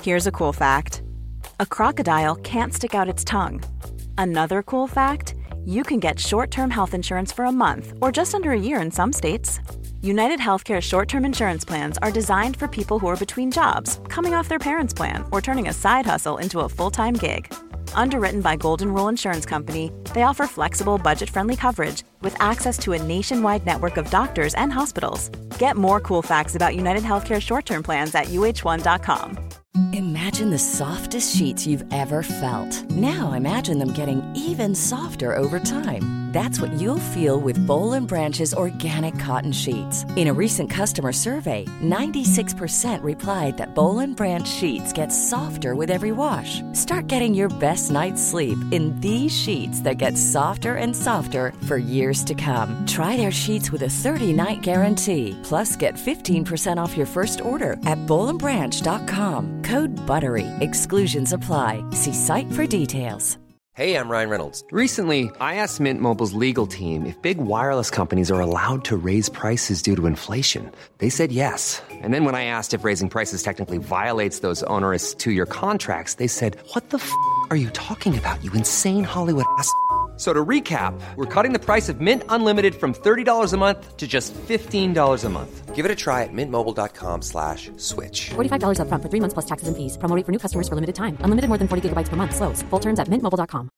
Here's a cool fact. A crocodile can't stick out its tongue. Another cool fact, you can get short-term health insurance for a month or just under a year in some states. United Healthcare short-term insurance plans are designed for people who are between jobs, coming off their parents' plan, or turning a side hustle into a full-time gig. Underwritten by Golden Rule Insurance Company, they offer flexible, budget-friendly coverage with access to a nationwide network of doctors and hospitals. Get more cool facts about United Healthcare short-term plans at uh1.com. Imagine the softest sheets you've ever felt. Now imagine them getting even softer over time. That's what you'll feel with Boll & Branch's organic cotton sheets. In a recent customer survey, 96% replied that Boll & Branch sheets get softer with every wash. Start getting your best night's sleep in these sheets that get softer and softer for years to come. Try their sheets with a 30-night guarantee. Plus, get 15% off your first order at bollandbranch.com. Code BUTTERY. Exclusions apply. See site for details. Hey, I'm Ryan Reynolds. Recently, I asked Mint Mobile's legal team if big wireless companies are allowed to raise prices due to inflation. They said yes. And then when I asked if raising prices technically violates those onerous two-year contracts, they said, "What the f*** are you talking about, you insane Hollywood ass?" So to recap, we're cutting the price of Mint Unlimited from $30 a month to just $15 a month. Give it a try at mintmobile.com/switch. $45 up front for 3 months plus taxes and fees. Promo rate for new customers for limited time. Unlimited more than 40 gigabytes per month. Slows full terms at mintmobile.com.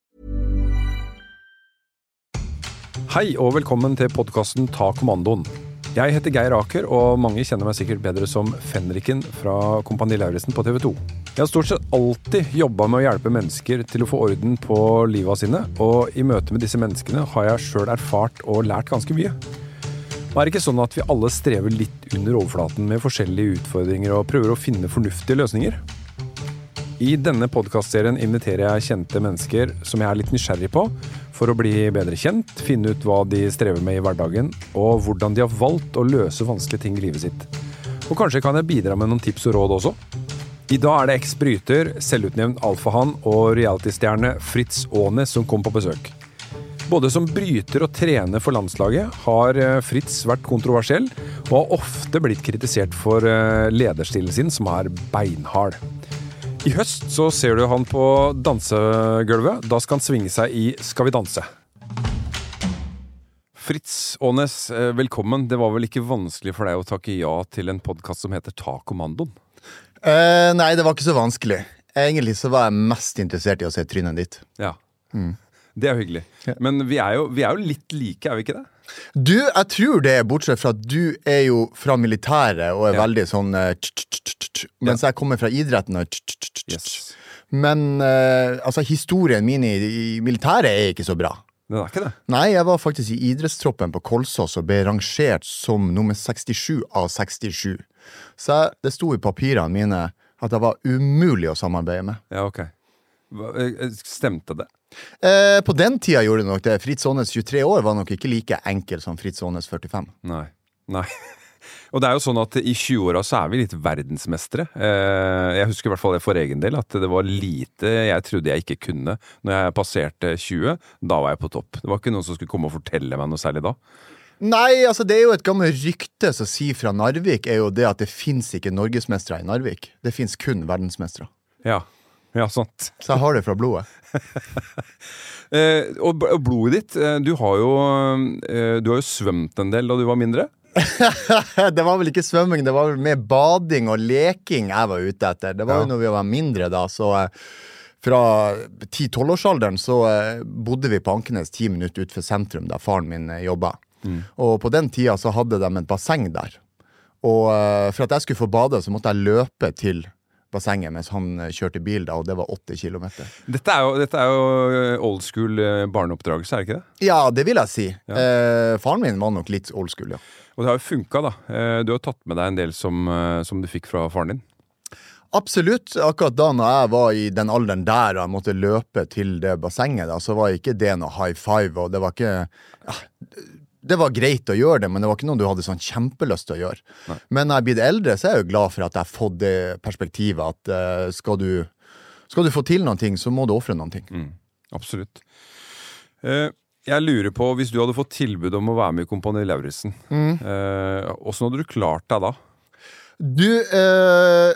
Hei og velkommen til podcasten Ta Kommandoen. Jeg heter Geir Aker, og mange kjenner meg sikkert bedre som Fenriken fra Kompani Lauritzen på TV 2. Jeg har stort sett alltid jobbet med å hjelpe mennesker til å få orden på livet sine, og i møte med disse menneskene har jeg selv erfart og lært ganske mye. Det er ikke sånn at vi alle strever litt under overflaten med forskjellige utfordringer og prøver å finne fornuftige løsninger? I denne podcastserien inviterer jeg kjente mennesker som jeg er litt nysgjerrig på, for å bli bedre kjent, finne ut hva de strever med i hverdagen, og hvordan de har valgt å løse vanskelige ting i livet sitt. Og kanskje kan jeg bidra med noen tips og råd også? I dag er det eks-bryter, selvutnevnt alfahan og reality-stjerne Fritz Aanes som kom på besøk. Både som bryter og trener for landslaget har Fritz vært kontroversiell, og har ofte blitt kritisert for lederstilen sin som er beinhard. I høst så ser du han på dansegulvet, da skal han svinge seg i Skal vi danse. Fritz Aanes, velkommen. Det var vel ikke vanskelig for deg å takke ja til en podcast som heter Ta Kommandoen? Nei, det var ikke så vanskelig. Egentlig så var jeg mest interessert i å se trynet ditt. Ja, det er hyggelig. Men vi er jo litt like, er vi ikke det? Du, jeg tror det, bortsett fra at du er jo fra militæret og er veldig sånn mens jeg kommer fra idretten og Yes. Men altså, historien min i militæret er ikke så bra. Den er ikke det? Nei, jeg var faktisk i idrettstroppen på Kolsås og ble rangert som nummer 67 av 67. Så det sto i papirene mine at det var umulig å samarbeide med. Ja, ok. Stemte det? På den tida gjorde det nok det. Fritz Aanes 23 år var nok ikke like enkel som Fritz Aanes 45. Nei. Og det er jo sånn at i 20-åra så er vi litt verdensmestere. Jeg husker i hvert fall det for egen del, at det var lite jeg trodde jeg ikke kunne. Når jeg passerte 20, da var jeg på topp. Det var ikke noen som skulle komme og fortelle meg noe særlig da. Nei, altså det er jo et gammelt rykte som sier fra Narvik er jo det at det finnes ikke norgesmestere i Narvik. Det finnes kun verdensmestere. Ja, sant. Så jeg har det fra blodet. Og blodet ditt, du har jo svømt en del da du var mindre. Det var vel ikke svømming, det var vel mer bading og leking jeg var ute etter. Det var jo når vi var mindre da, så fra 10-12-årsalderen så bodde vi på Ankenes 10 minutter ut for sentrum der faren min jobbet. Og på den tida så hadde de et basseng der. Og for at jeg skulle få bade så måtte jeg løpe til bassenget mens han kjørte bil da, og det var 8 kilometer. Dette er jo old school barneoppdragelse, er det ikke det? Ja, det vil jeg si. Faren min var nok litt old school, ja. Og det har jo funket da. Du har tatt med deg en del som du fikk fra faren din. Absolutt. Akkurat da når jeg var i den alderen der og jeg måtte løpe til det bassenget da, så var ikke det noe high five, og det var ikke... Det var greit å gjøre det, men det var ikke noe du hadde sånn kjempelyst til å gjøre. Nei. Men når jeg blir eldre, så er jeg jo glad for at jeg har fått det perspektivet at skal du få til noen ting, så må du offre noen ting. Absolutt. Jeg lurer på, hvis du hadde fått tilbud om å være med i Kompani Lauritzen, hvordan hadde du klart deg da? Du,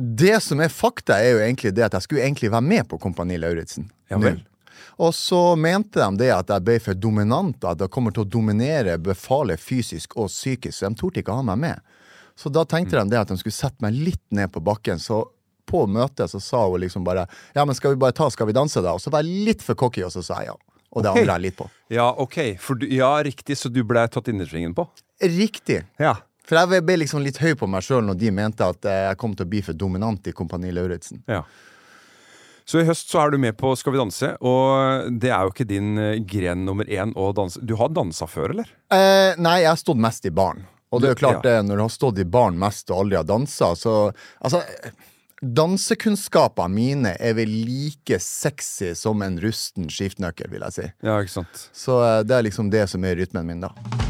Det som fakta jo egentlig det at jeg skulle egentlig være med på Kompani Lauritzen. Ja vel. Og så mente de det at jeg ble for dominant, at jeg kommer til å dominere befalet fysisk og psykisk, så de torde ikke ha meg med. Så da tenkte de det at de skulle sette meg litt ned på bakken, så på møtet så sa hun liksom bare, ja, men skal vi danse da? Og så var jeg litt for cocky, og så sa jeg ja. Og det angrer jeg litt på. Ja, ok. Ja, riktig, så du ble tatt innersvingen på? Riktig. Ja. For jeg ble liksom litt høy på meg selv når de mente at jeg kom til å bli for dominant i Kompani Lauritzen. Ja. Så i høst så du med på Skal vi danse, og det jo ikke din gren nummer 1 å danse. Du har danset før, eller? Nei, jeg har stått mest i baren. Og det jo klart det, når du har stått i baren mest og aldri har danset, så... Altså, dansekunnskapene mine vel like sexy som en rusten skiftnøkkel, vil jeg si. Ja, ikke sant. Så det liksom det som rytmen min da.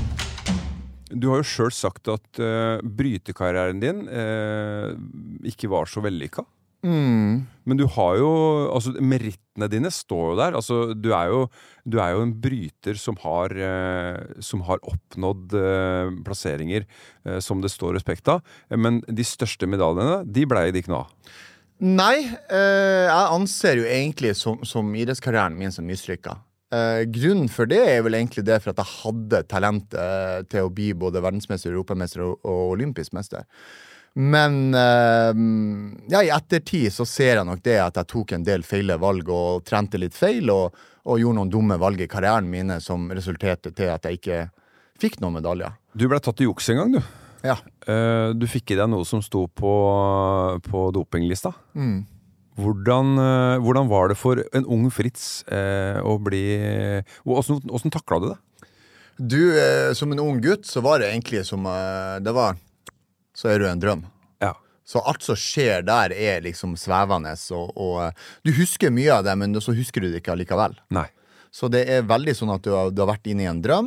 Du har jo selv sagt at brytekarrieren din ikke var så vellykket. Men du har jo, altså merittene dine står jo der. Altså, du jo en bryter som har oppnådd plasseringer som det står respekt av. Men de største medaljene, de ble det ikke noe av. Nei, jeg anser jo egentlig som idrettskarrieren min som mislykket. Grunnen for det vel egentlig det for at jeg hadde talent til å bli både verdensmester, europamester og olympisk mester. Men ja, i ettertid så ser jeg nok det at jeg tok en del feile valg og trente litt feil og gjorde noen dumme valg i karrieren mine som resulterte til at jeg ikke fikk noen medaljer. Du ble tatt i juks en gang, du. Ja. Du fikk i deg noe som sto på dopinglista. Hvordan var det for en ung Fritz å bli... Hvordan taklet du det? Du, som en ung gutt så var det egentlig som det var... Så du en drøm. Ja. Så alt som skjer der liksom svevende, og du husker mye av det, men så husker du det ikke allikevel. Nei. Så det veldig sånn at du har vært inne i en drøm.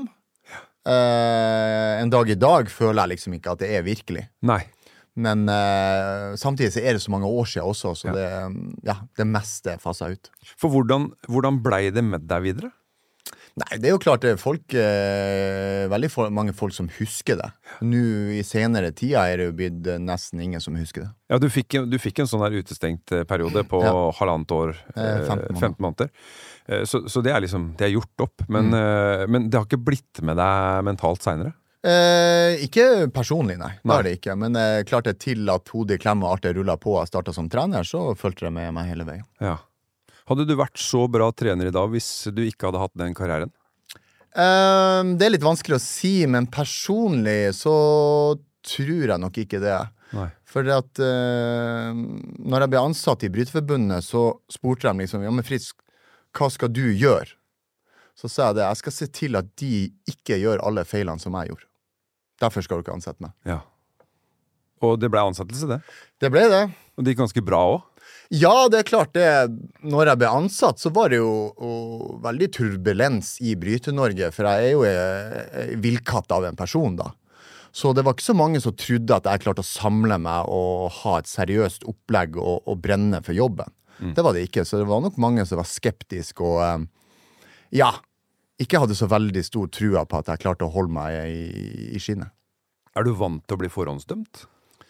En dag i dag føler jeg liksom ikke at det virkelig. Nei. Men samtidig så det så mange år siden også, så det meste faset ut. For hvordan ble det med deg videre? Nei, det jo klart det veldig mange folk som husker det. Nå i senere tida det jo blitt nesten ingen som husker det. Ja, du fikk en sånn der utestengt periode på halvannet år, 15 måneder. Så det liksom, det gjort opp, men det har ikke blitt med deg mentalt senere? Ikke personlig, nei. Det det ikke. Men klart det til at hodet klemmer og alt det rullet på og startet som trener, så følte det med meg hele veien. Ja. Hadde du vært så bra trener i dag hvis du ikke hadde hatt den karrieren? Det litt vanskelig å si, men personlig så tror jeg nok ikke det. Nei. For at når jeg ble ansatt i Bryteforbundet, så spurte de liksom, ja, men Fritz, hva skal du gjøre? Så sa jeg det, jeg skal se til at de ikke gjør alle feilene som jeg gjorde. Derfor skal du ikke ansette meg. Ja. Og det ble ansettelse, det? Det ble det. Og det gikk ganske bra også? Ja, det klart det. Når jeg ble ansatt, så var det jo veldig turbulens i Bryte-Norge, for jeg jo villkatt av en person da. Så det var ikke så mange som trodde at jeg klarte å samle meg og ha et seriøst opplegg og brenne for jobben. Det var det ikke, så det var nok mange som var skeptisk og ikke hadde så veldig stor trua på at jeg klarte å holde meg i skinnet. Du vant til å bli forhåndsdømt?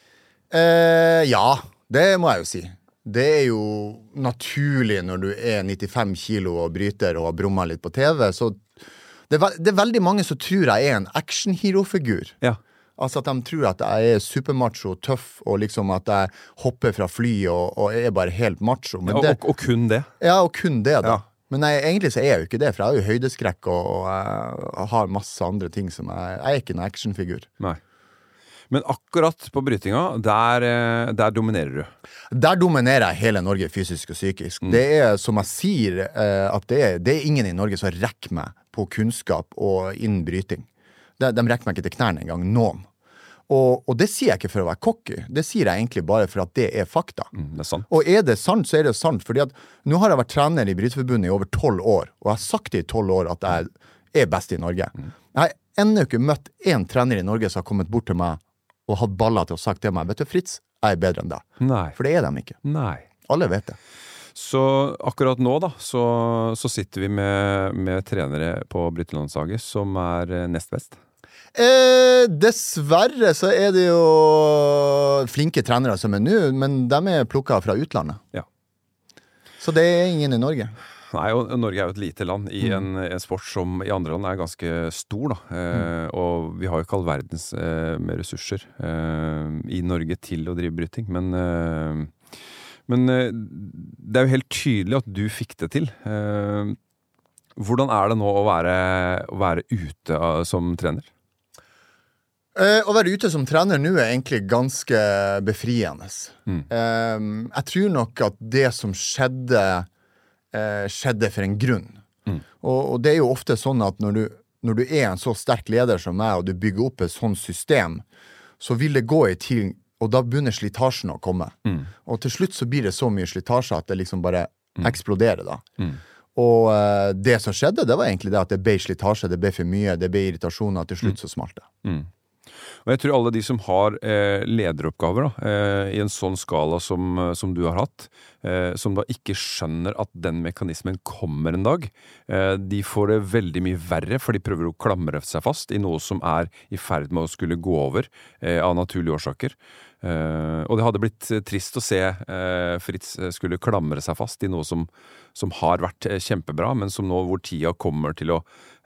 Ja, det må jeg jo si. Det jo naturlig når du 95 kilo og bryter og har brummet litt på TV, så det veldig mange som tror jeg en action-hero-figur. Ja. Altså at de tror at jeg supermacho, tøff, og liksom at jeg hopper fra fly og bare helt macho. Men og kun det? Ja, og kun det da. Ja. Men egentlig så jeg jo ikke det, for jeg jo høydeskrekk og har masse andre ting som jeg ikke en actionfigur. Nei. Men akkurat på brytinga, der dominerer du? Der dominerer jeg hele Norge fysisk og psykisk. Det som jeg sier, at det ingen i Norge som rekker meg på kunnskap og innen bryting. De rekker meg ikke til knærne engang, noen. Og det sier jeg ikke for å være cocky. Det sier jeg egentlig bare for at det fakta. Det sant. Og det sant, så det sant. Fordi at nå har jeg vært trener i Bryteforbundet i over 12 år, og jeg har sagt i 12 år at jeg best i Norge. Jeg har ennå ikke møtt en trener i Norge som har kommet bort til meg og hatt baller til å sagt til meg, vet du Fritz, jeg bedre enn deg. Nei. For det de ikke. Nei. Alle vet det. Så akkurat nå da, så sitter vi med trenere på Brytelandslaget som nest best. Dessverre så det jo flinke trenere som nå, men de plukket fra utlandet. Ja. Så det ingen i Norge. Nei, og Norge jo et lite land i en sport som i andre land ganske stor, da. Og vi har jo ikke all verdens med ressurser i Norge til å drive bryting, men det jo helt tydelig at du fikk det til. Hvordan det nå å være ute som trener? Å være ute som trener nå egentlig ganske befriende. Jeg tror nok at det som skjedde for en grunn. Og det jo ofte sånn at når du en så sterk leder som meg, og du bygger opp et sånt system, så vil det gå i tid, og da begynner slitasjen å komme. Og til slutt så blir det så mye slitasje at det liksom bare eksploderer da. Og det som skjedde, det var egentlig det at det ble slitasje, det ble for mye, det ble irritasjoner, til slutt så smalt det. Og jeg tror alle de som har lederoppgaver da, i en sånn skala som du har hatt, som da ikke skjønner at den mekanismen kommer en dag, de får det veldig mye verre, for de prøver å klamre seg fast i noe som i ferd med å skulle gå over av naturlige årsaker. Og det hadde blitt trist å se Fritz skulle klamre seg fast i noe som har vært kjempebra, men som nå hvor tida kommer til å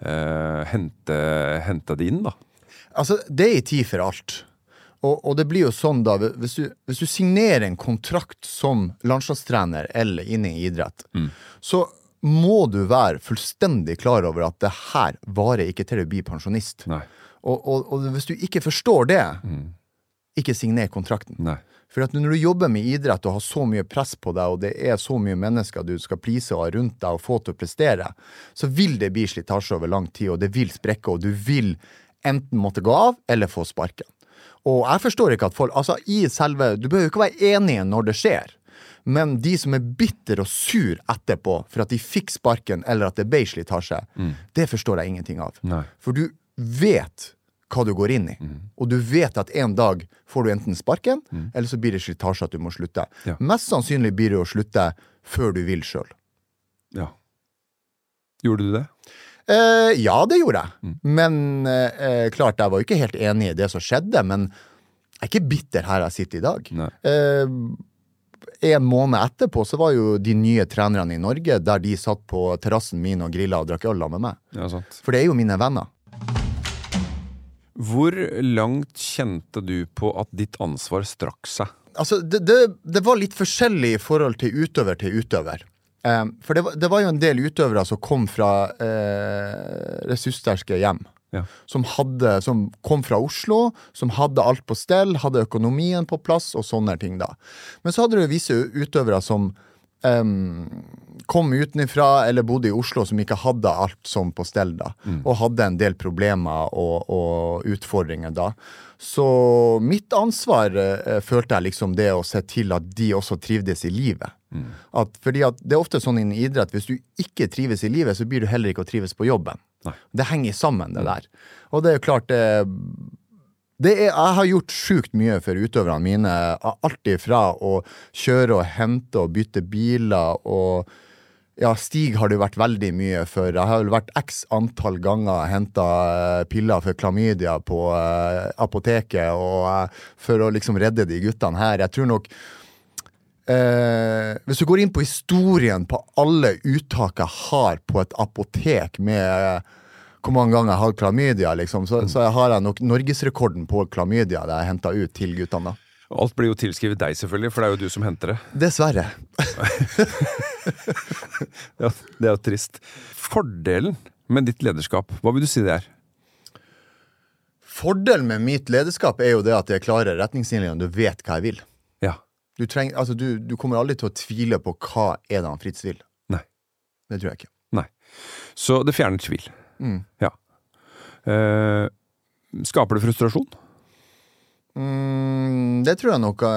hente det inn da. Altså, det en tid for alt. Og det blir jo sånn da, hvis du signerer en kontrakt som landslagstrener eller inne i idrett, så må du være fullstendig klar over at det her varer ikke til å bli pensjonist. Nei. Og hvis du ikke forstår det, ikke signer kontrakten. Nei. For at når du jobber med idrett og har så mye press på deg, og det så mye mennesker du skal please og ha rundt deg og få til å prestere, så vil det bli slitasje over lang tid, og det vil sprekke, og du vil enten måtte gå av, eller få sparken. Og jeg forstår ikke at folk, altså du bør jo ikke være enige når det skjer, men de som bitter og sur etterpå, for at de fikk sparken, eller at det ble slitasje, det forstår jeg ingenting av. Nei. For du vet hva du går inn i, og du vet at en dag får du enten sparken, eller så blir det slitasje at du må slutte. Ja. Mest sannsynlig blir det å slutte før du vil selv. Ja. Gjorde du det? Ja, det gjorde jeg. Men klart, jeg var jo ikke helt enig i det som skjedde, men jeg ikke bitter her jeg sitter i dag. En måned etterpå så var jo de nye trenerne i Norge, der de satt på terrassen min og grillet og drakk øl med meg. Ja, sant. For det jo mine venner. Hvor langt kjente du på at ditt ansvar strakk seg? Altså, det var litt forskjellig i forhold til utøver. For det var jo en del utøvere som kom fra ressurssterke hjem, som kom fra Oslo, som hadde alt på stell, hadde økonomien på plass og sånne ting da. Men så hadde det visse utøvere som kom utenifra eller bodde i Oslo, som ikke hadde alt som på stell da, og hadde en del problemer og utfordringer da. Så mitt ansvar følte jeg liksom det å se til at de også trivdes i livet. Fordi at det ofte sånn innen idrett, hvis du ikke trives i livet, så blir du heller ikke å trives på jobben. Nei. Det henger sammen det der. Og det jo klart, jeg har gjort sjukt mye for utøverne mine, alt ifra å kjøre og hente og bytte biler, og ja, Stig har det jo vært veldig mye for. Jeg har vel vært x antall ganger hentet piller for klamydia på apoteket, og for å liksom redde de guttene her. Jeg tror nok, hvis du går inn på historien på alle uttak jeg har på et apotek med hvor mange ganger jeg har klamydia, liksom, så har jeg nok Norgesrekorden på klamydia det jeg hentet ut til guttene da. Alt blir jo tilskrevet deg selvfølgelig, for det jo du som henter det. Dessverre. Ja, det jo trist. Fordelen med ditt lederskap, hva vil du si det Fordelen med mitt lederskap jo det at jeg klarer retningslinjene, du vet hva jeg vil. Ja. Du kommer aldri til å tvile på hva det han Fritz vil. Nei. Det tror jeg ikke. Nei. Så det fjerner tvil. Ja. Skaper det frustrasjon? Det tror jeg nok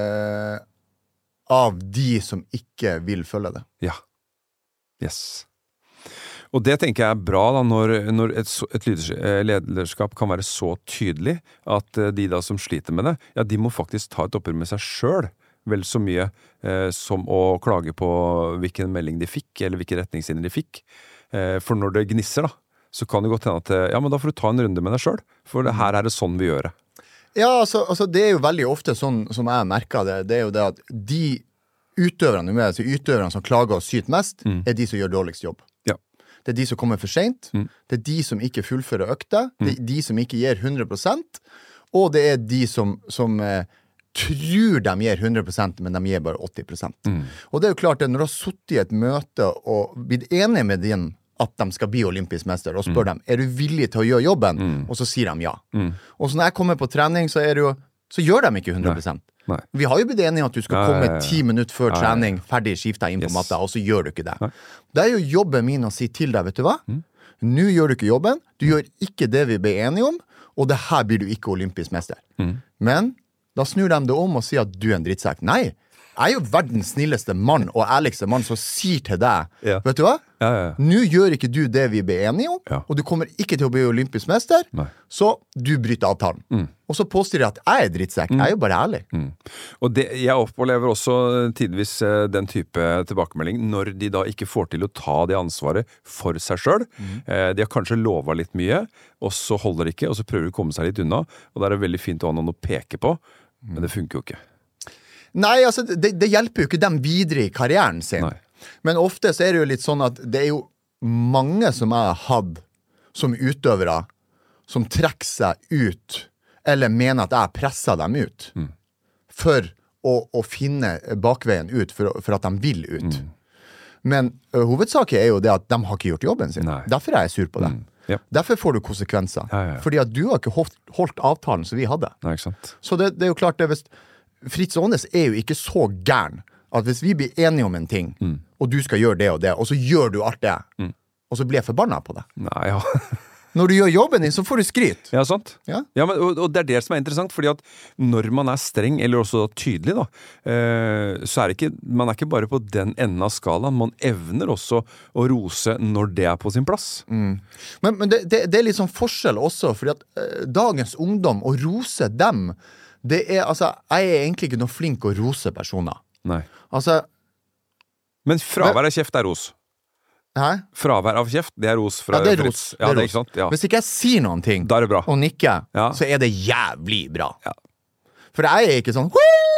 av de som ikke vil følge det. Ja. Yes. Og det tenker jeg bra da, når et lederskap kan være så tydelig at de da som sliter med det, ja, de må faktisk ta et oppgjør med seg selv, vel så mye som å klage på hvilken melding de fikk, eller hvilke retningslinjer de fikk. For når det gnisser da, så kan det godt hende at men da får du ta en runde med deg selv, for her det sånn vi gjør det. Ja, altså det jo veldig ofte sånn som jeg merker det jo det at de utøverne som klager og syter mest, de som gjør dårligst jobb. Ja. Det de som kommer for sent, det de som ikke fullfører økta, det de som ikke gir 100%, og det de som tror de gir 100%, men de gir bare 80%. Og det jo klart at når du har suttet i et møte og blitt enig med din at de skal bli olympisk mester, og spør dem, du villig til å gjøre jobben? Og så sier de ja. Og så når jeg kommer på trening, så gjør de ikke 100%. Nei. Vi har jo blitt enige at du skal komme 10 minutter før trening, ferdig skiftet inn på matta, og så gjør du ikke det. Det jo jobben min å si til deg, vet du hva? Nå gjør du ikke jobben, du gjør ikke det vi ble enige om, og det her blir du ikke olympisk mester. Men da snur de det om og sier at du en drittsekk. Nei, jeg jo verdens snilleste mann og ærligste mann som sier til deg, vet du hva? Nå gjør ikke du det vi ble enige om, og du kommer ikke til å bli olympisk mester, så du bryter avtalen. Og så påstår jeg at jeg drittsekk. Jeg jo bare ærlig. Og jeg opplever også tidvis den type tilbakemelding når de da ikke får til å ta det ansvaret for seg selv. De har kanskje lovet litt mye, og så holder de ikke, og så prøver de å komme seg litt unna, og det veldig fint å ha noen å peke på, men det funker jo ikke. Nei, altså, det hjelper jo ikke dem videre i karrieren sin. Nei. Men ofte så det jo litt sånn at det jo mange som jeg har hatt som utøvere som trekker seg ut, eller mener at jeg presser dem ut, for å finne bakveien ut, for at de vil ut. Men hovedsaken jo det at de har ikke gjort jobben sin. Nei. Derfor jeg sur på det. Derfor får du konsekvenser. Fordi at du har ikke holdt avtalen som vi hadde. Nei, ikke sant. Så det jo klart det hvis Fritz Aanes jo ikke så gæren at hvis vi blir enige om en ting, og du skal gjøre det, og så gjør du alt det, og så blir jeg forbannet på det. Nei, Når du gjør jobben din, så får du skryt. Ja, sant. Ja, men, og det det som interessant, fordi at når man streng, eller også tydelig da, så det ikke, man ikke bare på den enden av skalaen, man evner også å rose når det på sin plass. Men det litt sånn forskjell også, fordi at dagens ungdom, å rose dem, det altså, jeg egentlig ikke noe flink å rose personer. Nei. Altså... Men fravær av kjeft ros. Hæ? Fravær av kjeft, det ros fra Fritz. Ros. Ja, det ikke sant? Ja. Hvis ikke jeg sier noen ting, da det bra. Og nikker, så det jævlig bra. Ja. For jeg ikke sånn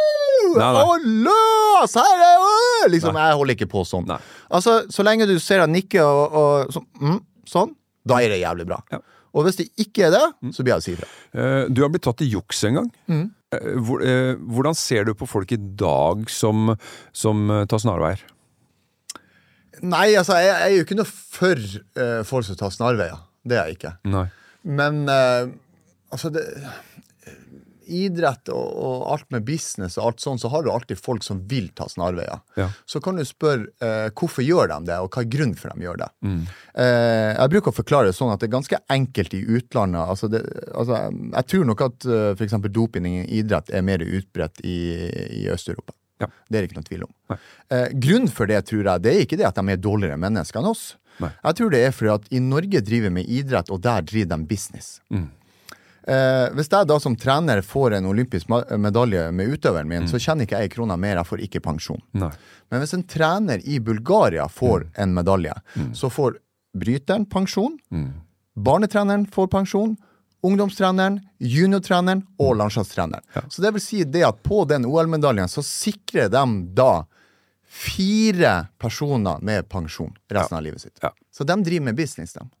løs, her liksom, jeg holder ikke på sånn. Nei. Altså, så lenge du ser at nikker og sånn, da det jævlig bra. Ja. Og hvis det ikke det, så blir jeg å si fra. Du har blitt tatt i juks en gang. Hvordan ser du på folk i dag som tar snarveier? Nei, altså, jeg jo ikke noe for folk som tar snarveier. Det jeg ikke. Nei. Men, altså, idrett og alt med business og alt sånn, så har du alltid folk som vil ta snarveier. Ja. Så kan du spørre hvorfor gjør de det, og hva grunn for de gjør det. Jeg bruker å forklare det sånn at det ganske enkelt i utlandet. Altså, jeg tror nok at for eksempel doping i idrett mer utbredt i Øst-Europa. Ja. Det ikke noe tvil om. Grunnen for det, tror jeg, det ikke det at de dårligere mennesker enn oss. Nei. Jeg tror det fordi at i Norge driver med idrett, og der driver de business. Hvis jeg da som trener får en olympisk medalje med utøveren min, så kjenner ikke jeg kroner mer, jeg får ikke pensjon. Nei. Men hvis en trener i Bulgaria får en medalje, så får bryteren pensjon, barnetreneren får pensjon, ungdomstreneren, juniortreneren og landslagstreneren. Ja. Så det vil si det at på den OL-medaljen så sikrer de da 4 personer med pensjon resten av livet sitt. Ja. Så de driver med business, de.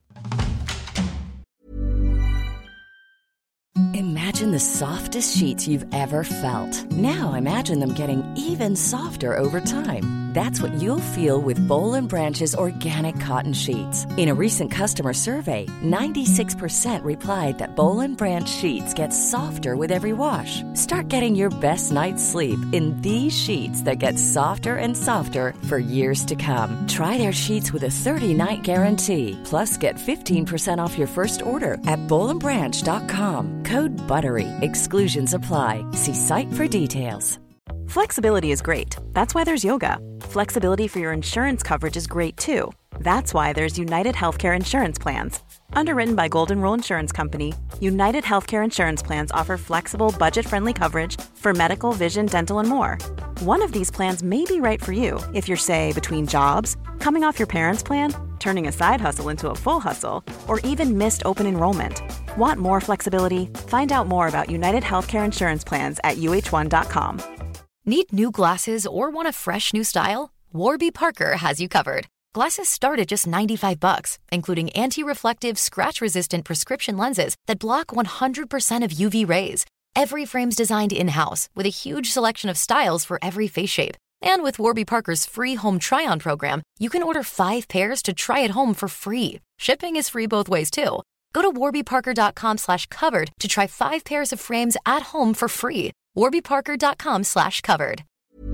Imagine the softest sheets you've ever felt. Now imagine them getting even softer over time. That's what you'll feel with Boll & Branch's organic cotton sheets. In a recent customer survey, 96% replied that Boll & Branch sheets get softer with every wash. Start getting your best night's sleep in these sheets that get softer and softer for years to come. Try their sheets with a 30-night guarantee. Plus, get 15% off your first order at bollandbranch.com. Code BUTTERY. Exclusions apply. See site for details. Flexibility is great. That's why there's yoga. Flexibility for your insurance coverage is great too. That's why there's United Healthcare Insurance Plans. Underwritten by Golden Rule Insurance Company, United Healthcare Insurance Plans offer flexible, budget-friendly coverage for medical, vision, dental, and more. One of these plans may be right for you if you're, say, between jobs, coming off your parents' plan, turning a side hustle into a full hustle, or even missed open enrollment. Want more flexibility? Find out more about United Healthcare Insurance Plans at uh1.com. Need new glasses or want a fresh new style? Warby Parker has you covered. Glasses start at just $95, including anti-reflective, scratch-resistant prescription lenses that block 100% of UV rays. Every frame's designed in-house with a huge selection of styles for every face shape. And with Warby Parker's free home try-on program, you can order 5 pairs to try at home for free. Shipping is free both ways, too. Go to warbyparker.com/covered to try 5 pairs of frames at home for free. warbyparker.com/covered.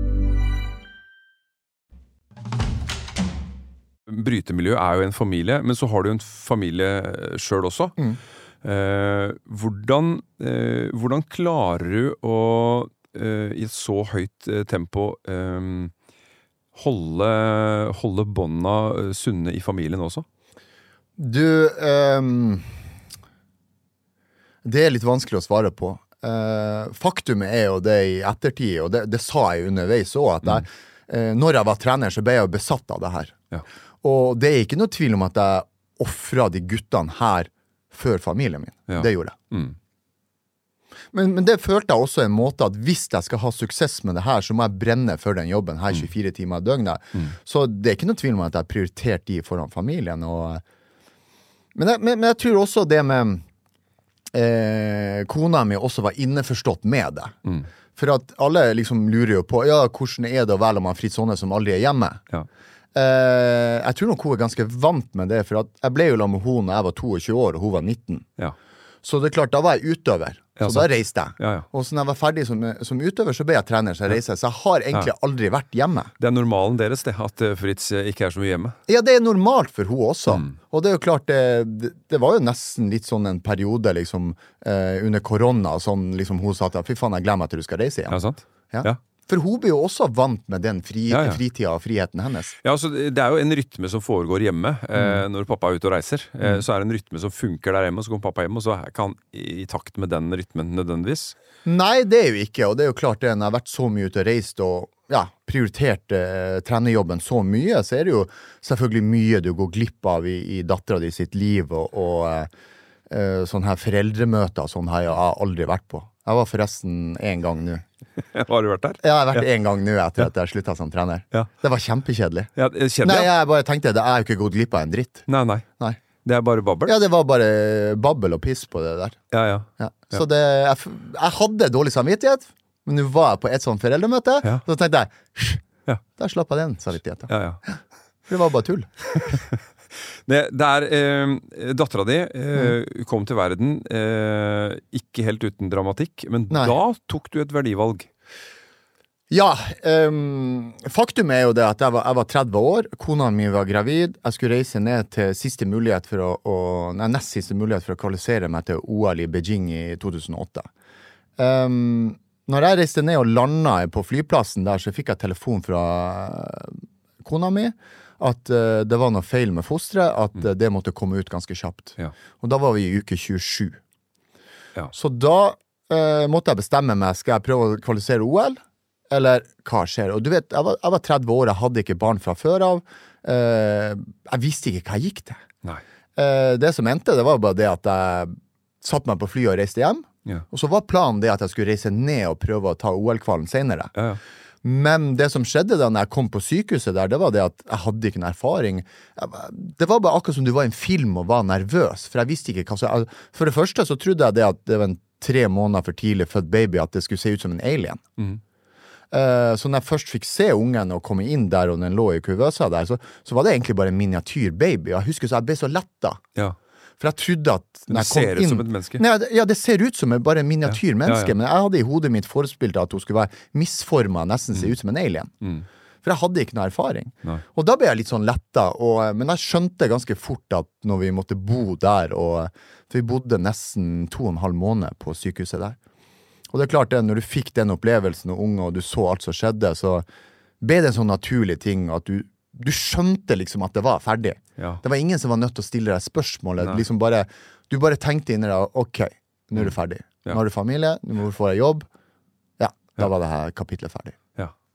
Brytemiljø jo en familie, men så har du en familie selv også. Hvordan klarer du å i et så høyt tempo holde båndene sunne I familien også? Du, det litt vanskelig å svare på. Faktumet jo det I ettertid, og det sa jeg underveis også, at når jeg var trener så ble jeg jo besatt av det her. Ja. Og det ikke noe tvil om at jeg offret de guttene her før familien min. Ja. Det gjorde jeg. Men det følte jeg også en måte at hvis jeg skal ha suksess med det her, så må jeg brenne for den jobben her 24 timer I døgnet. Så det ikke noe tvil om at jeg prioriterte de foran familien. Men jeg tror også det med kona mi også var innforstått med det. For at alle liksom lurer jo på, ja, hvordan det å være om man Fritz Aanes som aldri hjemme? Ja. Jeg tror nok hun ganske vant med det, for at jeg ble jo la med hun når jeg var 22 år, og hun var 19. Ja. Så det klart, da var jeg utøver. Så da reiste jeg. Ja. Og så når jeg var ferdig som utøver, så ble jeg trener, så jeg reiste. Så jeg har egentlig aldri vært hjemme. Det normalen deres, det, at Fritz ikke så mye hjemme? Ja, det normalt for hun også. Og det jo klart, det var jo nesten litt sånn en periode, liksom, under korona, sånn, liksom, hun sa at, fy faen, jeg glemmer at du skal reise igjen. Ja, sant? Ja. For hun blir jo også vant med den fritida og friheten hennes. Ja, altså det jo en rytme som foregår hjemme når pappa ute og reiser. Så det en rytme som funker der hjemme, og så kommer pappa hjem, og så kan I takt med den rytmen nødvendigvis. Nei, det jo ikke, og det jo klart det, når jeg har vært så mye ute og reist og prioritert trenerjobben så mye, så det jo selvfølgelig mye du går glipp av I datteren din sitt liv, og sånne her foreldremøter, sånn har jeg aldri vært på. Jeg var forresten en gang nå. Har du vært der? Ja, jeg har vært en gang nå etter at jeg sluttet som trener. Ja. Det var kjempekjedelig. Ja, Nei, jeg bare tenkte, det jo ikke gått glipp av en dritt. Nei. Det bare babbel? Ja, det var bare babbel og piss på det der. Ja. Så jeg hadde dårlig samvittighet, men nå var jeg på et sånt foreldremøte, så tenkte jeg, der slapp jeg den samvittigheten. Ja. Det var bare tull. Datteren din kom til verden ikke helt uten dramatikk, men da tok du et verdivalg. Ja, faktum jo det at jeg var 30 år, kona mi var gravid, jeg skulle reise ned til nest siste mulighet for å kvalifisere meg til OL I Beijing I 2008. Når jeg reiste ned og landet på flyplassen der, så fikk jeg telefon fra kona mi, at det var noe feil med fosteret, at det måtte komme ut ganske kjapt. Ja. Og da var vi I uke 27. Ja. Så da måtte jeg bestemme meg, skal jeg prøve å kvalifisere OL, eller hva skjer? Og du vet, jeg var 30 år, jeg hadde ikke barn fra før av, jeg visste ikke hva jeg gikk til. Nei. Det som endte, det var bare det at jeg satt meg på fly og reiste hjem, og så var planen det at jeg skulle reise ned og prøve å ta OL-kvalen senere. Ja. Men det som skjedde da når jeg kom på sykehuset der, det var det at jeg hadde ikke en erfaring. Det var bare akkurat som du var I en film og var nervøs, for jeg visste ikke hva som... For det første så trodde jeg det at det var en 3 måneder for tidlig født baby, at det skulle se ut som en alien. Så når jeg først fikk se ungen og komme inn der, og den lå I kuvøsa der, så var det egentlig bare en miniatyr baby. Jeg husker så jeg ble så letta. Ja. For jeg trodde at det ser ut som et menneske. Nei, ja, det ser ut som bare en miniatyr menneske, men jeg hadde I hodet mitt forspilt at hun skulle være misformet, nesten se ut som en alien. For jeg hadde ikke noe erfaring. Nei. Og da ble jeg litt sånn letta, men jeg skjønte ganske fort at når vi måtte bo der, for vi bodde nesten 2,5 måneder på sykehuset der. Og det klart det, når du fikk den opplevelsen og unge, og du så alt som skjedde, så ble det en sånn naturlig ting at du skjønte liksom at det var ferdig. Ja. Det var ingen som var nødt til å stille deg spørsmålet. Liksom du bare tenkte inni deg, ok, nå du ferdig. Nå har du familie, nå får jeg jobb. Ja, da var det her kapitlet ferdig. Ja.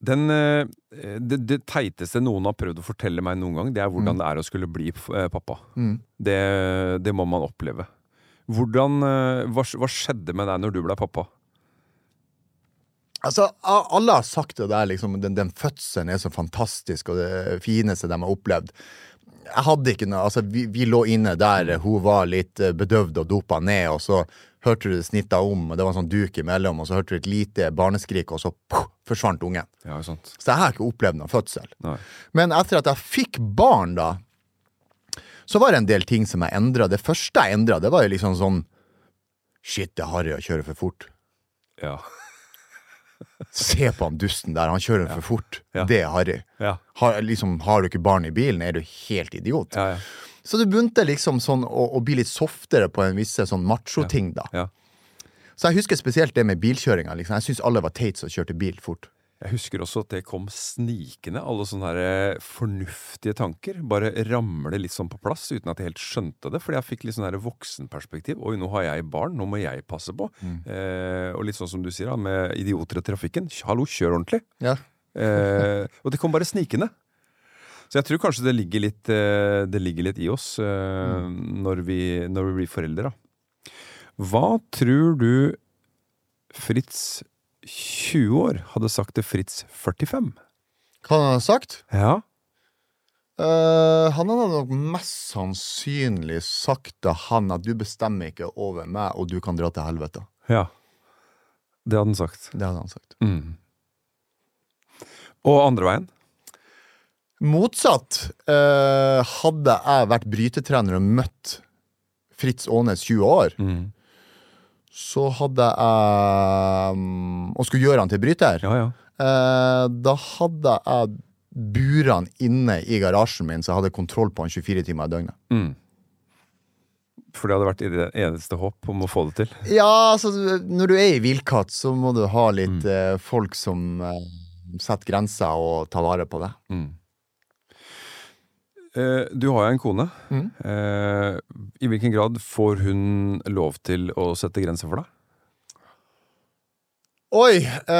Det teiteste noen har prøvd å fortelle meg noen gang, det hvordan det å skulle bli pappa. Det må man oppleve. Hva skjedde med deg når du ble pappa? Altså, alle har sagt det der, liksom, den fødselen så fantastisk, og det fineste de har opplevd. Jeg hadde ikke noe, altså vi lå inne der, hun var litt bedøvd og dopet ned, og så hørte du det snittet om, og det var en sånn duk imellom, og så hørte du et lite barneskrik, og så forsvant ungen. Ja, sant. Så jeg har ikke opplevd noen fødsel. Nei. Men etter at jeg fikk barn da, så var det en del ting som jeg endret. Det første jeg endret, det var jo liksom sånn, shit, det er harry å kjøre for fort. Ja. Se på han dusten der, han kjører for fort. Ja. Det er harry. Ja. Har du ikke barn i bilen, er du helt idiot. Ja. Så det begynte liksom sånn å bli litt softere på en visse sånn macho-ting da. Ja. Så jeg husker spesielt det med bilkjøringa. Liksom. Jeg synes alle var teit som kjørte bil fort. Jeg husker også at det kom snikende, alle sånne her fornuftige tanker, bare ramle litt sånn på plass, uten at jeg helt skjønte det, fordi jeg fikk litt sånn her voksenperspektiv. Oi, nå har jeg barn, nå må jeg passe på. Og litt sånn som du sier da, med idioter i trafikken. Hallo, kjør ordentlig. Ja. Og det kom bare snikende. Så jeg tror kanskje det ligger litt i oss når vi blir foreldre. Da. Hva tror du Fritz 20 år hadde sagt til Fritz 45? Hva han sagt? Ja. Han hadde nok mest sannsynlig sagt til han at du bestemmer ikke over meg, og du kan dra til helvete. Ja. Det hadde han sagt. Det hadde han sagt. Og andre veien? Motsatt, hadde jeg vært brytetrener og møtt Fritz Aanes 20 år, så hadde jeg og skulle gjøre han til bryter, da hadde jeg buret han inne i garasjen min, så jeg hadde kontroll på han 24 timer i døgnet. For det hadde vært det eneste håp om å få det til? Ja, altså, når du er i Vilkatt, så må du ha litt folk som setter grenser og tar vare på det. Du har jo en kone. I hvilken grad får hun lov til å sette grenser for deg? Oi,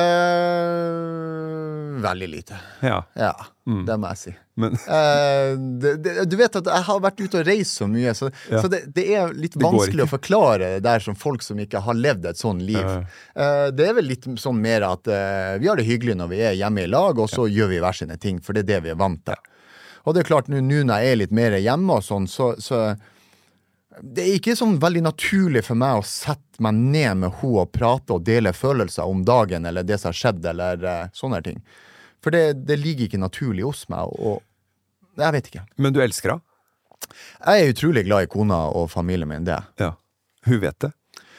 veldig lite. Ja. Det må jeg si. Men du vet at jeg har vært ute og reist så mye, så det er litt vanskelig å forklare det der som folk som ikke har levd et sånn liv. Det er vel litt sånn mer at vi har det hyggelig når vi er hjemme i lag, og så gjør vi hver sine ting, for det er det vi er vant til. Og det er klart, nå når jeg er litt mer hjemme og sånn, så det er ikke sånn veldig naturlig for meg å sette meg ned med henne og prate og dele følelser om dagen, eller det som har skjedd, eller sånne ting. For det ligger ikke naturlig hos meg, og jeg vet ikke. Men du elsker henne? Jeg er utrolig glad i kona og familien min, det. Ja, hun vet det?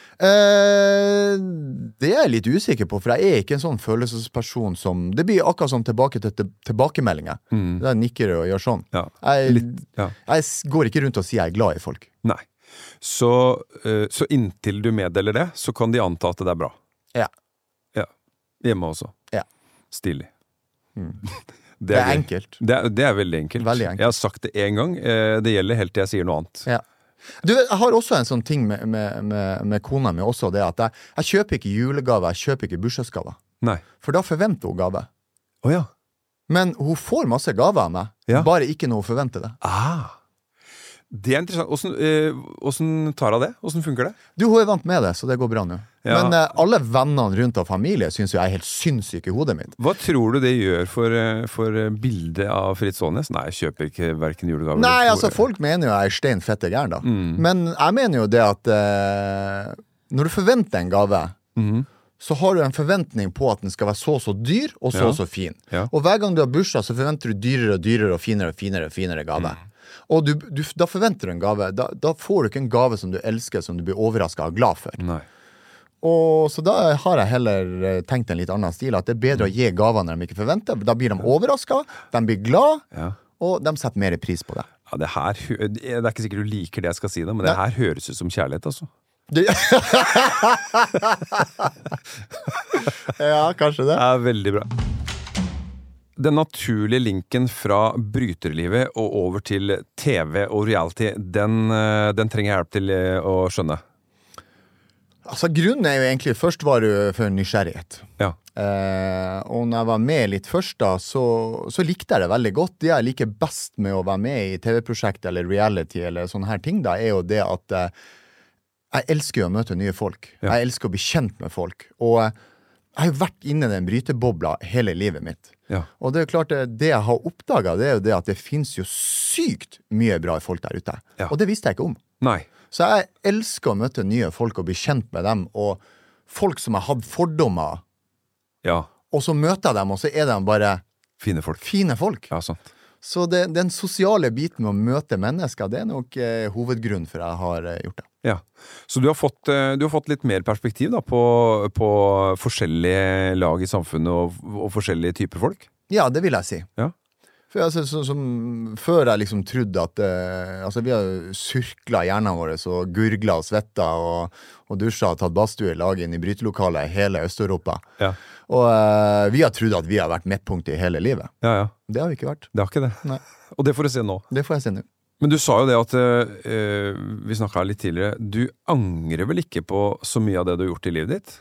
Det er jeg litt usikker på, for jeg er ikke en sånn følelsesperson som det blir akkurat sånn tilbakemeldinger. Det nikker og gjør sånn. Jeg går ikke rundt og sier jeg er glad i folk. Nei. Så inntil du meddeler det, så kan de anta at det er bra. Ja. Hjemme også. Ja. Stilig. Det er enkelt. Det er veldig enkelt. Veldig enkelt. Jeg har sagt det en gang. Det gjelder helt til jeg sier noe annet. Ja. Du vet, jeg har også en sånn ting med kona mi også, det at jeg kjøper ikke julegave, jeg kjøper ikke bursdagsgave. Nei. For da forventer hun gave. Åja. Men hun får masse gave av meg, bare ikke når hun forventer det. Det er interessant. Hvordan tar hun det? Hvordan funker det? Du, hun er vant med det, så det går bra nå. Ja. Men alle vennene rundt av familie synes jo jeg er helt sinnssyk i hodet mitt. Hva tror du det gjør for bildet av Fritz Aanes? Nei, jeg kjøper ikke hverken julegaver. Nei, altså folk mener jo jeg er stein fette gæren da. Men jeg mener jo det at når du forventer en gave, så har du en forventning på at den skal være så dyr og så fin. Og hver gang du har bursdag, så forventer du dyrere og dyrere og finere gave. Og da forventer du en gave. Da får du ikke en gave som du elsker, som du blir overrasket og glad for. Nei. Og så da har jeg heller tenkt en litt annen stil, at det er bedre å gi gaver når de ikke forventer. Da blir de overrasket, de blir glad, og de setter mer pris på det. Ja, det er ikke sikkert du liker det jeg skal si det, men det her høres ut som kjærlighet, altså. Ja, kanskje det. Det er veldig bra. Den naturlige linken fra bryterlivet og over til TV og reality, den trenger jeg hjelp til å skjønne. Altså, grunnen jo egentlig først var det for nysgjerrighet. Ja. Og når jeg var med litt først da, så likte jeg det veldig godt. Det jeg liker best med å være med i TV-prosjekt eller reality eller sånne her ting da, jo det at jeg elsker jo å møte nye folk. Ja. Jeg elsker å bli kjent med folk. Og jeg har jo vært inne i den brytebobla hele livet mitt. Ja. Og det klart, det jeg har oppdaget, det jo det at det finnes jo sykt mye bra folk der ute. Ja. Og det visste jeg ikke om. Nei. Så jeg elsker å møte nye folk og bli kjent med dem, og folk som har hatt fordommer, Ja. og så møter jeg dem, og så de bare Fine folk. fine folk. Ja, sant. Så den sosiale biten med å møte mennesker, det nok hovedgrunnen for jeg har gjort det. Ja. Så du har fått litt mer perspektiv da, på forskjellige lag i samfunnet og forskjellige typer folk? Ja, det vil jeg si. Ja. For altså, før jeg liksom trodde at altså, vi har jo surklet hjernen våre og gurglet og svettet og dusjet og tatt badstue i lag inn i brytelokalet i hele Øst-Europa. Ja. Og vi har trodd at vi har vært midtpunkt i hele livet. Ja, ja. Det har vi ikke vært. Det har ikke det. Nei. Og det får du se nå. Det får jeg se nå. Men du sa jo det at, vi snakket litt tidligere, du angrer vel ikke på så mye av det du har gjort i livet ditt?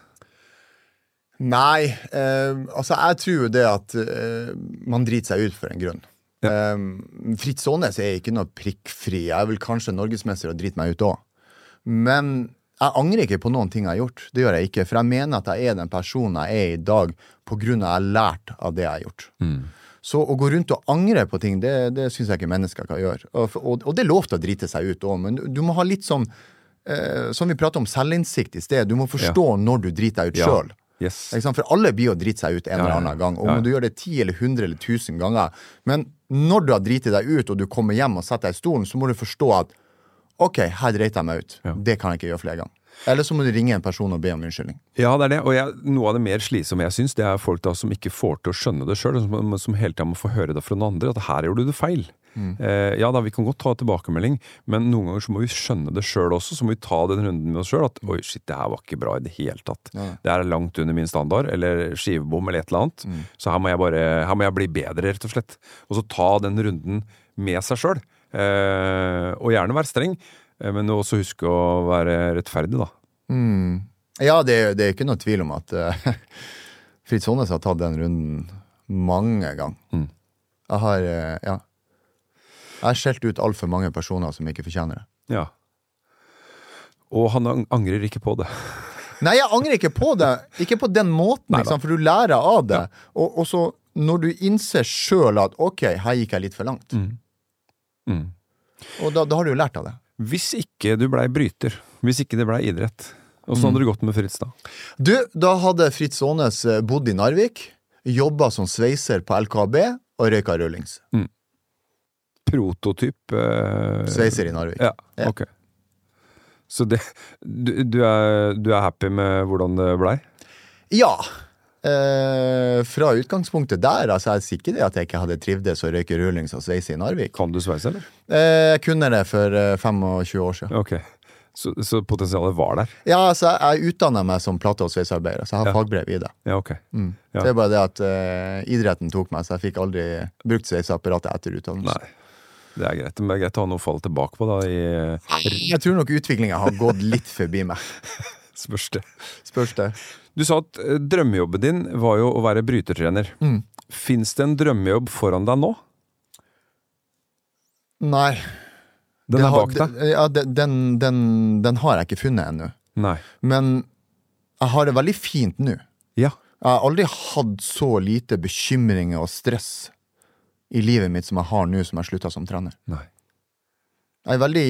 Nei, altså jeg tror jo det at man driter seg ut for en grunn. Ja. Fritz Aanes ikke noe prikkfri. Jeg vel kanskje norgesmester og driter meg ut også. Men jeg angrer ikke på noen ting jeg har gjort. Det gjør jeg ikke, for jeg mener at jeg den personen jeg i dag på grunn av jeg har lært av det jeg har gjort. Så å gå rundt og angre på ting, det synes jeg ikke mennesker kan gjøre. Og det lov til å drite seg ut også, men du må ha litt sånn, som vi pratet om selvinnsikt i sted, du må forstå når du driter deg ut selv. Yes. For alle blir å drite seg ut en eller annen gang, og om du gjør det 10 eller 100 eller 1000 ganger, men når du har dritet deg ut og du kommer hjem og setter deg i stolen, så må du forstå at ok, her dreit jeg meg ut. Det kan jeg ikke gjøre flere ganger. Eller så må du ringe en person og be om unnskyldning. Ja, det det. Og noe av det mer slitsomme jeg synes, det folk da som ikke får til å skjønne det selv, som hele tiden må få høre det fra noen andre, at her gjorde du det feil. Ja da, vi kan godt ta tilbakemelding, men noen ganger så må vi skjønne det selv også, så må vi ta den runden med oss selv, at oi, shit, det her var ikke bra i det hele tatt. Ja. Det langt under min standard, eller skivebom eller et eller annet, så her må jeg bli bedre, rett og slett. Og så ta den runden med seg selv, og gjerne være streng, men også huske å være rettferdig da. Ja, det ikke noe tvil om at Fritz Aanes har tatt den runden mange ganger. Jeg har skjelt ut alt for mange personer som ikke fortjener det. Ja. Og han angrer ikke på det. Nei, jeg angrer ikke på det. Ikke på den måten, for du lærer av det. Ja. Og så når du innser selv at ok, her gikk jeg litt for langt. Og da har du jo lært av det. Hvis ikke du ble bryter, hvis ikke det ble idrett, og så hadde det gått med Fritz da? Da hadde Fritz Aanes bodd i Narvik, jobbet som sveiser på LKAB og røyka rullings. Prototyp sveiser i Narvik. Ja, ok. Så du happy med hvordan det ble? Ja. Fra utgangspunktet der, altså jeg sier ikke det at jeg ikke hadde trivdes å røyke rullings og sveise i Narvik. Kan du sveise, eller? Jeg kunne det for 25 år siden. Ok, så potensialet var der? Ja, altså jeg utdannet meg som plate- og sveisearbeider, så jeg har fagbrev i det. Ja, ok. Ja. Det bare det at idretten tok meg, så jeg fikk aldri brukt sveiseapparatet etter utdannelse. Nei. Det greit, men det greit å ha noe å falle tilbake på da Jeg tror nok utviklingen har gått litt forbi meg. Spørs det. Du sa at drømmejobben din var jo å være brytertrener. Finns det en drømmejobb foran deg nå? Nei. Den bak deg? Ja, den har jeg ikke funnet ennå. Nei. Men jeg har det veldig fint nå. Ja. Jeg har aldri hatt så lite bekymringer og stress i livet mitt som jeg har nå som jeg sluttet som trener. Nei. Jeg veldig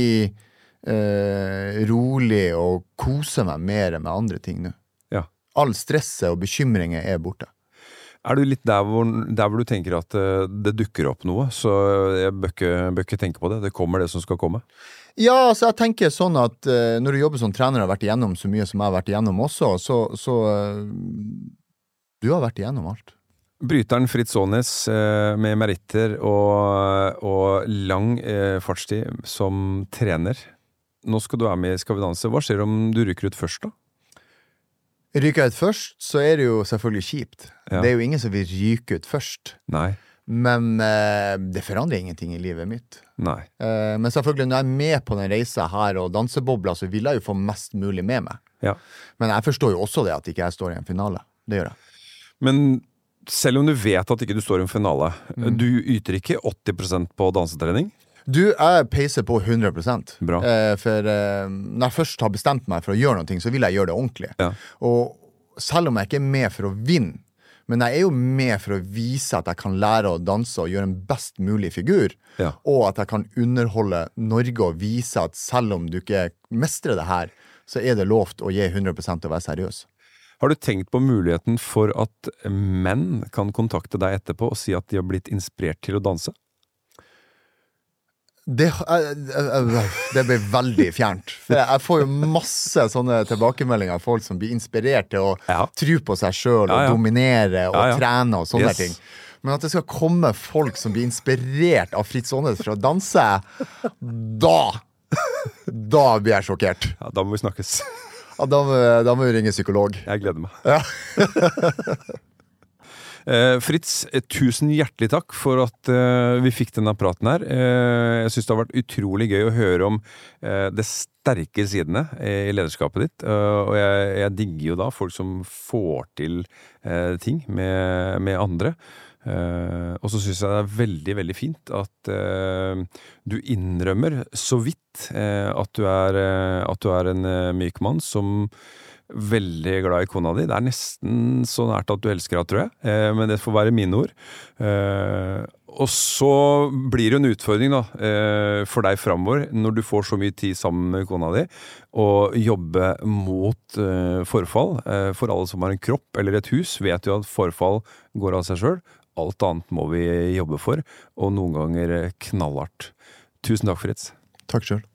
rolig og koser meg mer med andre ting nå. Ja. All stresset og bekymringer borte. Du litt der hvor du tenker at det dukker opp noe, så jeg bør ikke tenke på det, det kommer det som skal komme? Ja, altså jeg tenker sånn at når du jobber som trener og har vært igjennom så mye som jeg har vært igjennom også, så du har vært igjennom alt. Bryteren Fritz Aanes med meritter og lang fartstid som trener. Nå skal du være med i Skal vi danse. Hva skjer om du rykker ut først da? Ryker jeg ut først, så det jo selvfølgelig kjipt. Ja. Det jo ingen som vil ryke ut først. Nei. Men det forandrer ingenting i livet mitt. Nei. Men selvfølgelig når jeg med på den reisa her og dansebobla, så vil jeg jo få mest mulig med meg. Ja. Men jeg forstår jo også det at ikke jeg står i en finale. Det gjør jeg. Men selv om du vet at ikke du står i en finale, du yter ikke 80% på dansetrening? Du, jeg peiser på 100%. Bra. For når jeg først har bestemt meg for å gjøre noe, så vil jeg gjøre det ordentlig. Ja. Og selv om jeg ikke er med for å vinne, men jeg er jo med for å vise at jeg kan lære å danse og gjøre en best mulig figur, og at jeg kan underholde Norge og vise at selv om du ikke mestrer det her, så er det lovt å gi 100% og være seriøs. Har du tenkt på muligheten for at menn kan kontakte deg etterpå og si at de har blitt inspirert til å danse? Det blir veldig fjernt. For jeg får jo masse sånne tilbakemeldinger av folk som blir inspirert til å tro på seg selv og dominere og trene og sånne ting. Men at det skal komme folk som blir inspirert av Fritz Aanes for å danse, da blir jeg sjokkert. Ja, da må vi snakkes. Ja, da må vi ringe psykolog. Jeg gleder meg. Ja. Fritz, tusen hjertelig takk for at vi fikk denne praten her. Jeg synes det har vært utrolig gøy å høre om det sterke sidene i lederskapet ditt, og jeg digger jo da folk som får til ting med andre. Og så synes jeg det er veldig, veldig fint at du innrømmer så vidt at du er en myk mann som veldig glad i kona di. Det er nesten så nært at du elsker henne, tror jeg. Men det får være mine ord. Og så blir det en utfordring da, for deg fremover, når du får så mye tid sammen med kona di, å jobbe mot forfall. For alle som har en kropp eller et hus, vet jo at forfall går av seg selv. Alt annet må vi jobbe for, og noen ganger knallhardt. Tusen takk, Fritz. Takk selv.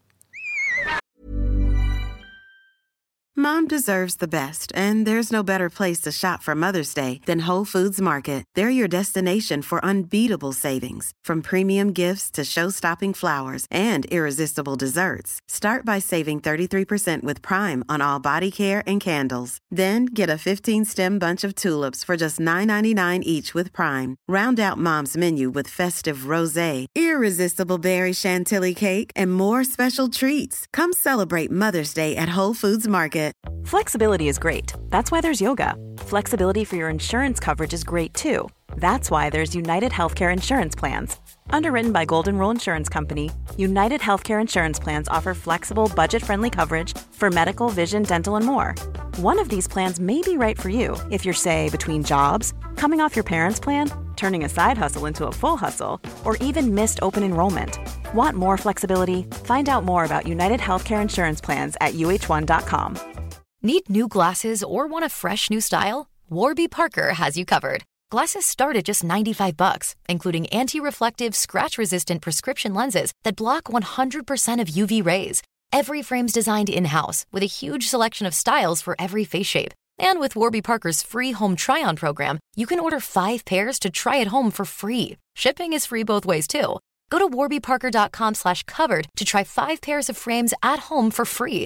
Mom deserves the best, and there's no better place to shop for Mother's Day than Whole Foods Market. They're your destination for unbeatable savings, from premium gifts to show-stopping flowers and irresistible desserts. Start by saving 33% with Prime on all body care and candles. Then get a 15-stem bunch of tulips for just $9.99 each with Prime. Round out Mom's menu with festive rosé, irresistible berry chantilly cake, and more special treats. Come celebrate Mother's Day at Whole Foods Market. Flexibility is great. That's why there's yoga. Flexibility for your insurance coverage is great too. That's why there's United Healthcare Insurance Plans. Underwritten by Golden Rule Insurance Company, United Healthcare Insurance Plans offer flexible, budget-friendly coverage for medical, vision, dental, and more. One of these plans may be right for you if you're, say, between jobs, coming off your parents' plan, turning a side hustle into a full hustle, or even missed open enrollment. Want more flexibility? Find out more about United Healthcare Insurance Plans at uh1.com. Need new glasses or want a fresh new style? Warby Parker has you covered. Glasses start at just $95, including anti-reflective, scratch-resistant prescription lenses that block 100% of UV rays. Every frame's designed in-house with a huge selection of styles for every face shape. And with Warby Parker's free home try-on program, you can order 5 pairs to try at home for free. Shipping is free both ways, too. Go to warbyparker.com/covered to try 5 pairs of frames at home for free.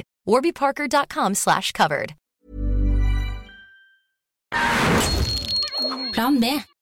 warbyparker.com/covered. Plan B.